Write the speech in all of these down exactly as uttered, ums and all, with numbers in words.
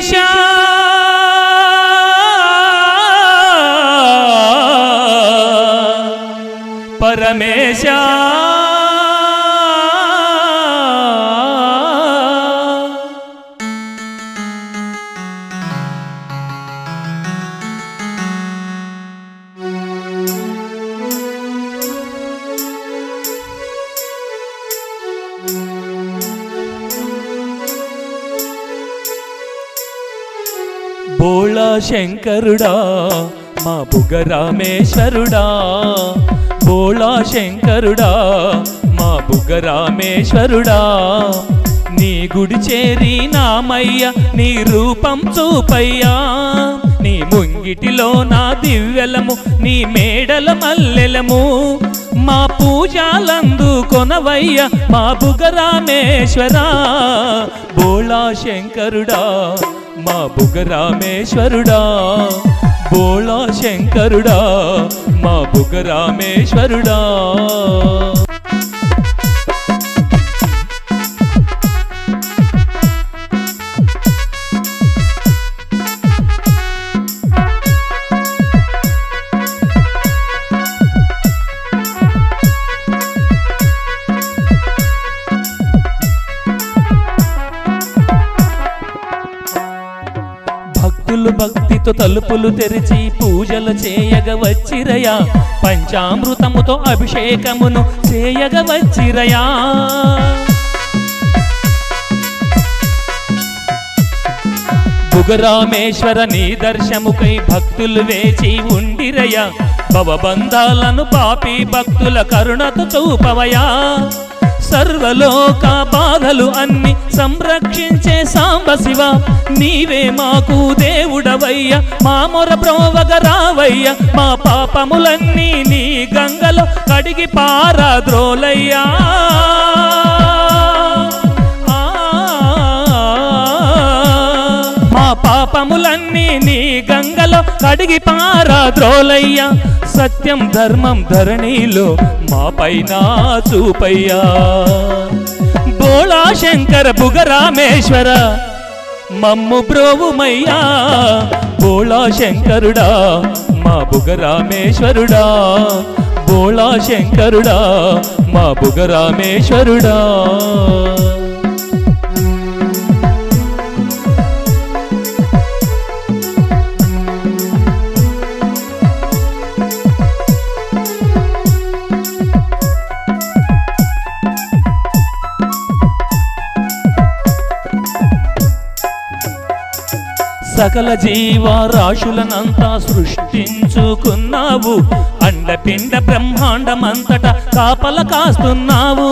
ఈశా పరమేశ బోళా శంకరుడా మా బుగ్గరామేశ్వరుడా, బోళా శంకరుడా మా బుగ్గరామేశ్వరుడా, నీ గుడి చేరి నామయ్య నీ రూపం చూపయ్యా, నీ ముంగిటిలో నా దివ్యలము నీ మేడల మల్లెలము, మా పూజలందు కొనవయ్య మా బుగ్గరామేశ్వరా, బోళా శంకరుడా మా బుగ్గరామేశ్వరుడా, బోళా శంకరుడా మా బుగ్గరామేశ్వరుడా. భక్తితో తలుపులు తెరిచి పూజలు చేయగ వచ్చిరయా, పంచామృతముతో అభిషేకమును చేయగ వచ్చిరయా, బుగ్గరామేశ్వర నీ దర్శముకై భక్తులు వేచి ఉండిరయా, భవబంధాలను పాపి భక్తుల కరుణతో చూపవయా, సర్వలోక బాధలు అన్ని సంరక్షించే సాంబ శివ, నీవే మాకు దేవుడవయ్య మా మొర ప్రోవగ రావయ్య, మా పాపములన్నీ నీ గంగలో కడిగి పారద్రోలయ్యా, మా పాపములన్నీ నీ గంగలో కడిగి పారద్రోలయ్యా, సత్యం ధర్మం ధరణిలో మా పైన చూపయ్యా, బోళా శంకర బుగ్గరామేశ్వర మమ్ము బ్రోవుమయ్యా, బోళా శంకరుడా మా బుగ్గరామేశ్వరుడా, బోళా శంకరుడా మా బుగ్గరామేశ్వరుడా. సకల జీవరాశులనంతా సృష్టించుకున్నావు, అండపిండ బ్రహ్మాండమంతటా కాపల కాస్తున్నావు,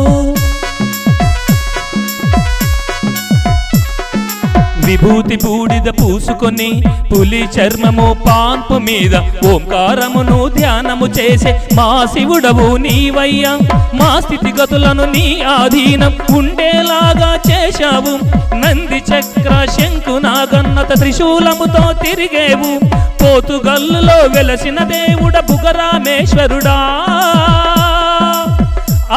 విభూతి బూడిద పూసుకొని పులి చర్మము పాన్పు మీద ఓంకారమును ధ్యానము చేసే మా శివుడవు నీవయ్యా, మా స్థితిగతులను నీ ఆధీనం ఉండేలాగా చేశావు, నంది చక్ర శంకు నాగన్నత త్రిశూలముతో తిరిగేవు, పోతుగల్లులో వెలసిన దేవుడ బుగ్గరామేశ్వరుడా, ఆ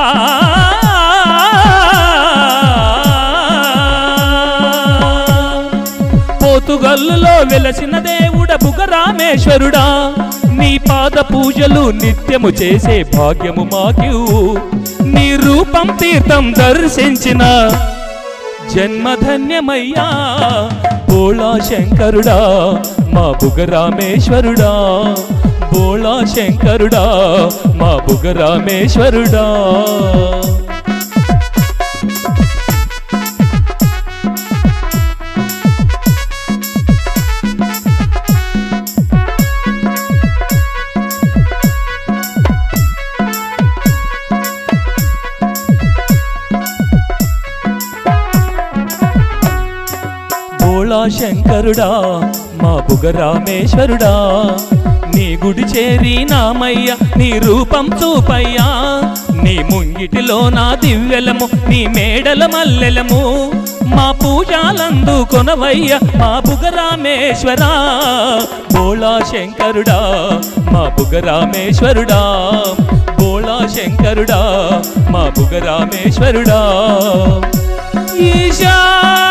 పోతుగల్లులో వెలసిన దేవుడ బుగ్గరామేశ్వరుడా, నీ పాద పూజలు నిత్యము చేసే భాగ్యము మాకు, నీ రూపం తీర్థం దర్శించిన జన్మధన్యమయ్యా, బోళా శంకరుడా మా బుగ్గరామేశ్వరుడా, బోళా శంకరుడా మా బుగ్గరామేశ్వరుడా. బోళా శంకరుడా మా బుగ్గరామేశ్వరుడా, నీ గుడి చేరి నామయ్య నీ రూపం చూపయ్యా, నీ ముంగిటిలో నా దివ్యలము నీ మేడల మల్లెలము, మా పూజలందు కొనవయ్య మా బుగ్గరామేశ్వరా, బోళా శంకరుడా మా బుగ్గరామేశ్వరుడా, బోళా శంకరుడా మా బుగ్గరామేశ్వరుడా. ఈశా